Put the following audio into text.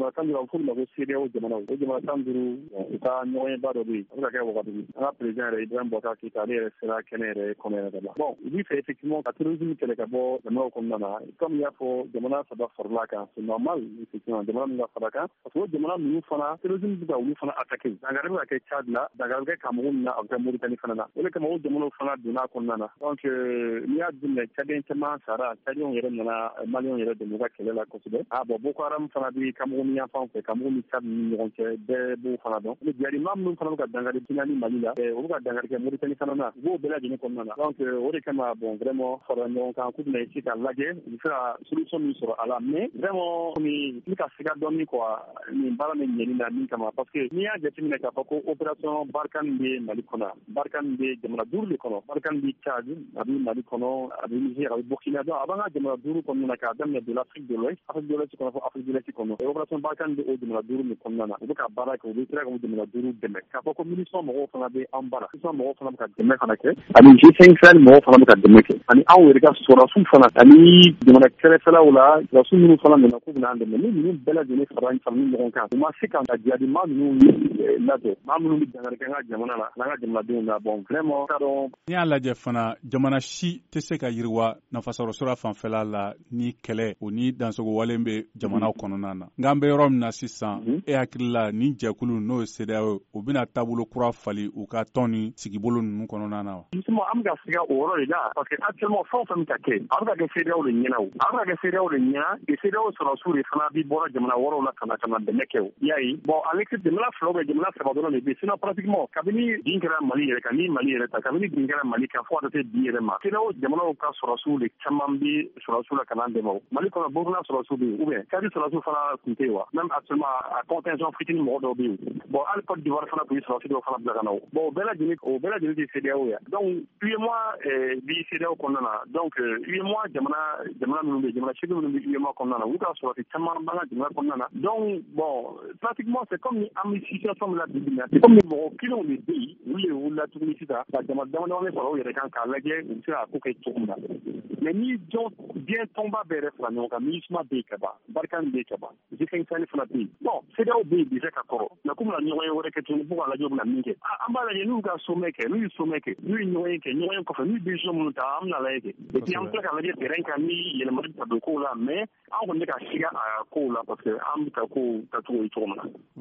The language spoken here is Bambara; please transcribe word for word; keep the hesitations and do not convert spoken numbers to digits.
jamana tan duuru furu ma ko C E D E A O jamana o jamana tan duuru u ka ɲɔgɔnba dɔ bɛ yen a bɛ ka kɛ wagati an ka président yɛrɛ Ibrahim Boubacar Keïta ale yɛrɛ sera kɛnɛ yɛrɛ kɔnɔ yɛrɛ la bon u b'i fɛ effectivement ka terrorisme kɛlɛ ka bɔ jamanaw kɔnɔna na comme y'a fɔ jamana saba farala kan c'est normal effectivement jamana min ka fara kan parce que o jamana ninnu fana terrorisme bɛ ka olu fana attaquer Dankari bɛ ka kɛ Tchad la Dankari bɛ kɛ Cameroun na a bɛ kɛ Mauritanie fana na o de kama o jamanaw fana donna kɔnɔna na donc n'i y'a jumɛn Tchadien caman sara Tchadiens yɛrɛ nana Maliens yɛrɛ dɛmɛ u ka kɛlɛ la kosɛbɛ ah bon Boko Haram fana bɛ Cameroun yan fan fɛ Cameroun ni Tchad ni ɲɔgɔn cɛ bɛɛ b'o fana dɔn mais jihadima minnu fana bɛ ka dankari Guinée ni Mali la o bɛ ka dankari kɛ Mauritanie fana na u b'o bɛɛ lajɛlen kɔnɔna na donc o de kama bon vraiment fara ɲɔgɔn kan k'u bɛna essayer ka lajɛ u bɛ se ka solution min sɔrɔ a la mais vraiment ni ni ka siga dɔɔnin quoi nin baara min ɲɛni na min kama parce que n'i y'a jateminɛ k'a fɔ ko opération Barkhane bɛ Mali kɔnɔ Barkhane bɛ jamana duuru de kɔnɔ Barkhane bɛ Tchad a bɛ Mali kɔnɔ a bɛ Niger a bɛ Burkina donc a b'an ka jamana duuru kɔnɔna na k'a daminɛ de l'Afrique de l'Ouest Afrique de l'Ouest kɔnɔ fɔ Afrique de l'Est kɔnɔ opération Barkhane bɛ o jamana duuru de kɔnɔna na u bɛ ka baara kɛ u bɛ sera ka o jamana duuru dɛmɛ k'a fɔ ko MINUSMA mɔgɔw fana bɛ an bara MINUSMA mɔgɔw fana bɛ ka dɛmɛ fana kɛ ani G cinq Sahel mɔgɔw fana bɛ ka dɛmɛ kɛ ani anw yɛrɛ ka sɔrɔdasiw fana ani jamana kɛrɛfɛlaw la sɔrɔdasiw minnu fana nana k'u bɛna an dɛmɛ ni ninnu bɛɛ lajɛlen fara farani ɲɔgɔn kan u ma se ka jihadima ninnu lajɛ maa minnu bɛ dankari kɛ an ka jamana la n'an ka jamanadenw na bon vraiment t'a dɔn n'i y'a lajɛ fana jamana si tɛ se ka yiriwa nafasɔrɔsira fanfɛla la ni kɛlɛ o ni dansogo wale bɛ jamanaw kɔnɔna na nka an bɛ yɔrɔ min na sisan e hakili la ni jɛkulu n'o ye C E D E A O o bɛna taabolo kura fali u ka tɔn ni sigibolo ninnu kɔnɔna na wa justement an bɛ ka siga o yɔrɔ de la parce que actuellement fɛn o fɛn bɛ ka kɛ a bɛ ka kɛ C E D E A O de ɲɛna o a bɛ ka kɛ C E D E A O de ɲɛna et C E D E A O sɔrɔdasiw de fana bi bɔra jamana wɔɔrɔw la ka na ka na dɛmɛ kɛ o i y'a ye bon avec jamana fila ou bien jamana saba dɔrɔn de bɛ yen sinon pratiquement kabini bin kɛra Mali yɛrɛ kan ni Mali yɛrɛ ta kabini bin kɛra Mali kan fo ka taa se bi yɛrɛ ma C E D E A O jamanaw ka sɔrɔdasiw de caman bɛ sɔrɔdasiw la ka na dɛmɛ o Mali kɔnɔ Burkina sɔrɔdasiw bɛ yen ou bien Tchad sɔrɔdasiw fana tun tɛ yen wa même actuellement a contingent fitinin mɔgɔ dɔw bɛ yen bon hali Côte d'Ivoire fana tun ye sɔrɔdasi dɔw fana bila ka na o bon o bɛɛ lajɛlen o bɛɛ lajɛlen tɛ C E D E A O ya donc U E M O A bi C E D E A O kɔnɔna na donc U E M O A jamana jamana minnu bɛ yen jamana seegin minnu bɛ U E M O A kɔnɔna na olu ka sɔrɔdasi caman b'an ka jamana kɔnɔna na donc bon pratiquement c'est comme ni an bɛ situation min na bi bi in na c'est comme ni mɔgɔ kelenw de bɛ yen olu de wulila tuguni sisan ka jama dama dama fara u yɛrɛ kan k'a lajɛ u bɛ se k'a ko kɛ cogo min na mais ni jɔn diɲɛ tɔnba bɛɛ yɛrɛ fara ɲɔgɔn kan MINUSMA bɛ yen ka ban Barkhane bɛ yen ka ban G cinq Sahel fana bɛ yen bon C E D E A O bɛ yen bisa ka kɔrɔ nka k'u bɛna ɲɔgɔn ye wɛrɛ kɛ tuguni fo k'a lajɛ u bɛna min kɛ an b'a lajɛ n'u ka sommet kɛ n'u ye sommet kɛ n'u ye ɲɔgɔn ye kɛ ɲɔgɔn ye kɔfɛ n'u ye décision minnu ta an bɛna lajɛ kɛ et puis an bɛ tila k'a lajɛ terrain kan ni yɛlɛmali bɛ ka don kow la mais an kɔni bɛ ka siga a kow la parce que an bɛ ka kow kɛcogo ye cogo min na